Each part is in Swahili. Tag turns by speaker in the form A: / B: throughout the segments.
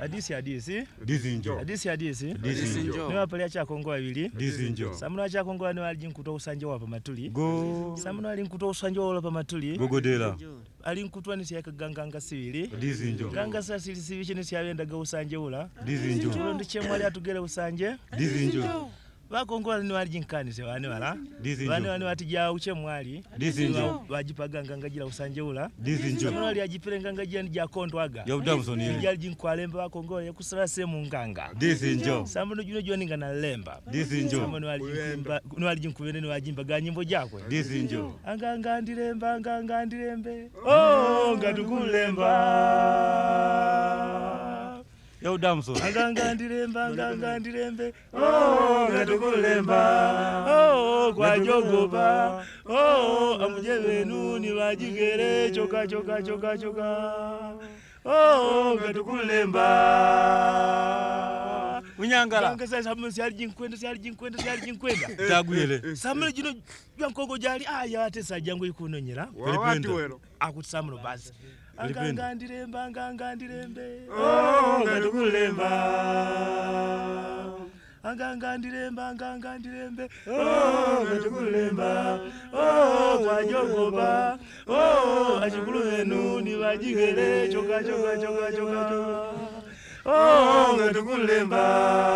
A: Hadisi.
B: Dizinjo.
A: Hadisi. Ni wapalia cha Kongo wawili.
B: Dizinjo.
A: Samuna cha Kongo ni wali nkuto usanje wapa matuli.
B: Go.
A: Samuna wali nkuto usanje wapa matuli.
B: Gogodela.
A: Ali nkutwa ni siyaka ganganga sivili.
B: Dizinjo.
A: Ganga sa sivili chini siyawenda ga usanje ula.
B: Dizinjo.
A: Chulo ndi chemwali atugele usanje.
B: Dizinjo.
A: Wakongo ni wali jinkani se wani wala. Wani watija uche mwali.
B: Dizinjo.
A: Wajipaga ngangajila usanje ula.
B: Dizinjo.
A: Samuna wali ajipire ngangajila nija kondwaga.
B: Ya udamsoni ye.
A: Nijali jinkwalemba wakongo ya kusala semu nganga.
B: Dizinjo.
A: Samuna juno ninga na lemba.
B: Dizinjo.
A: Samuna wali jinkubene ni wajimba ga nyimbo jakwe.
B: Dizinjo.
A: Anga ndilembe. Oh ngatukulemba.
B: Ya udamsoni.
A: Anga ndilembe. Oh ngatukulemba. Oh kwa jogoba. Oh amuje wenu ni wajigere choka. Oh ngatukulemba.
B: Unyangala.
A: Anga sasa samu siali jinkwenda.
B: Taguyele.
A: Samu jino yankogo jali aya ate sajango ikunonyera.
B: Wawati wero.
A: Akuti samu basi. Anga ndilembe.
B: Oh ngatukulemba.
A: Anga ndilembe. Oh ngatukulemba. Oh kwa jogoba. Oh achikulu wenu ni wajigere choka. Oh ngatukulemba.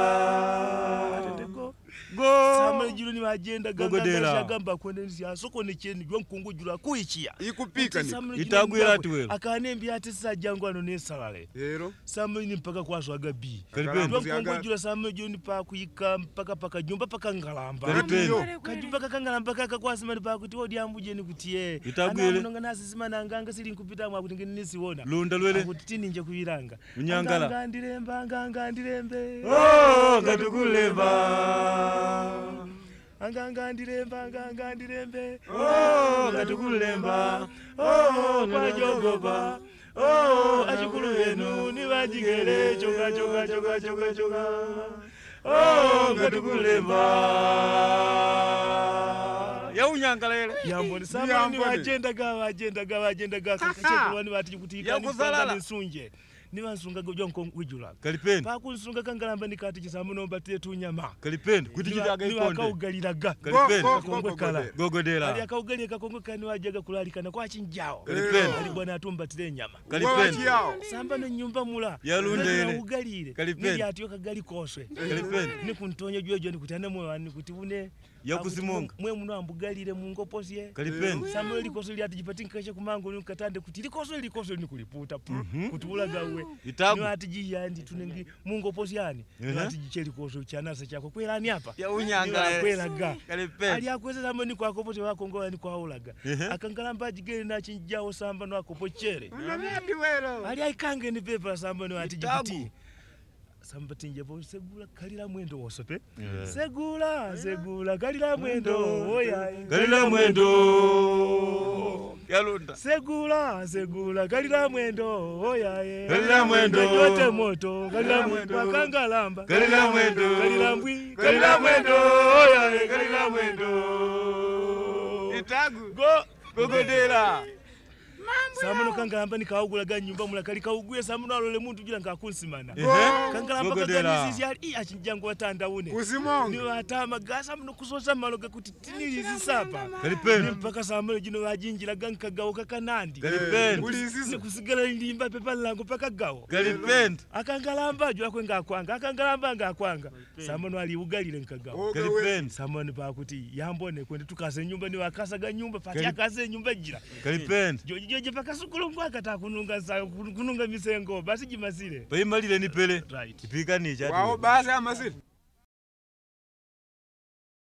A: Go. Samwe juru ni agenda gamba kwendezi asoko necheni gwa mkungu juru kuichia.
C: Ikupika ni.
B: Itagwira tuwe.
A: Akanembi ate sajango anone salale.
C: Hero.
A: Samwe ni mpaka kwa swaga bi.
B: Kalipendo.
A: Gwa mkungu juru samwe juru ni pa kuika mpaka jumba paka ngalamba.
B: Kalipendo.
A: Kajumba kaka ngalamba kaka kwa sima pa kuti odi ambuje ni kutie.
B: Itagwire.
A: Anonga nasi sima nanganga sili nkupita mwa kuti nisiona.
B: Lunda lwele.
A: Kuti ninje kuiranga.
B: Unyangala.
A: Anga ndilembe.
B: Oh ngatukulemba.
A: Anga ndilembe.
B: Oh ngatukulemba. Oh
A: kwa jogoba. Oh achikulu wenu ni wajigere choka. Oh ngatukulemba.
B: Ya unyangala ele.
A: Yamboni sama ni wajenda ga kakachekwa ni wati kutika ni panga nisunje. Ni wansunga gojwa nkonwijula.
B: Kalipendo.
A: Pa kunsunga kangalamba nikati chisamu nomba tetu nyama.
B: Kalipendo. Kutichitaga ikonde.
A: Ni wakaugaliraga.
B: Kalipendo.
A: Kongwe kala.
B: Gogodela.
A: Ali akaugali kakongwe kani wajaga kulalika kwa chinjao.
B: Kalipendo.
A: Ali bwana atumba tile nyama.
B: Kalipendo.
A: Samba no nyumba mula.
B: Yalunde ile.
A: Ugalire.
B: Kalipendo.
A: Ni yatiyo kagali koswe.
B: Kalipendo.
A: Ni kuntonyo jwejo ni kutane mwe wani kutibune.
B: Ya kusimonga.
A: Mwe muno ambugalire mungo posye.
B: Kalipendo.
A: Samba likoso li atijipatinga kasha kumango ni katande kuti likoso ni kuliputa. Kutulaga we.
B: Itabu.
A: Ni atiji yandi tunengi mungo posyani. Ni atiji cheli koso chanasa chako kwelani hapa.
B: Ya unyangala.
A: Kwelaga.
B: Kalipendo.
A: Ali akweza samba ni kwa kopote wako ngoa ni kwa ulaga. Akangalamba jigere na chinjao samba no akopochere.
C: Unamyati wero.
A: Ali aikange ni pepa samba no atijipiti. Samba tinje bo segula kalira mwendo wosope. Segula kalira mwendo oya.
B: Kalira mwendo. Yalunda.
A: Segula kalira mwendo oya.
B: Kalira mwendo.
A: Yote moto kalira mwendo akangalamba.
B: Kalira mwendo.
A: Kalira mbwi.
B: Kalira mwendo oya. Kalira mwendo. Itagu. Gogodela.
A: Samuno kangalamba nikaugulaga nyumba mula kali kauguye samuno alole muntu jula ngakunsimana. Kangalamba kaganisizi ali achinjango watanda une.
C: Kusimonga.
A: Ni watama gasa muno kusosa maloga kuti tinilizi sapa.
B: Kalipendo.
A: Mpaka samuno jino wajinjira gankagawo kakanandi.
B: Kalipendo.
A: Ni kusigala limba pepa lango paka gawo.
B: Kalipendo.
A: Akangalamba jwa kwenga akwanga. Akangalamba ngakwanga. Samuno ali ugalile nkagawo.
B: Kalipendo.
A: Samuno pa kuti yambone kwende tukase nyumba ni wakasaga nyumba pati akase nyumba jira.
B: Kalipendo.
A: Joje pakasukulu ngwakata kununga misengo basi jimasire.
B: Bayimalile ni pele.
A: Right.
B: Ipika ni chati.
C: Wao basi amasiri.